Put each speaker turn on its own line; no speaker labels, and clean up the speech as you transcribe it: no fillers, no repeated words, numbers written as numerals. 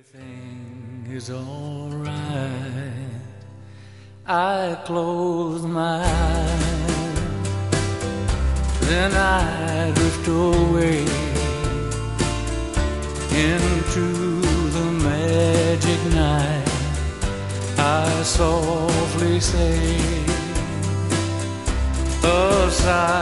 Everything is alright. I close my eyes, then I drift away into the magic night. I softly say a sigh.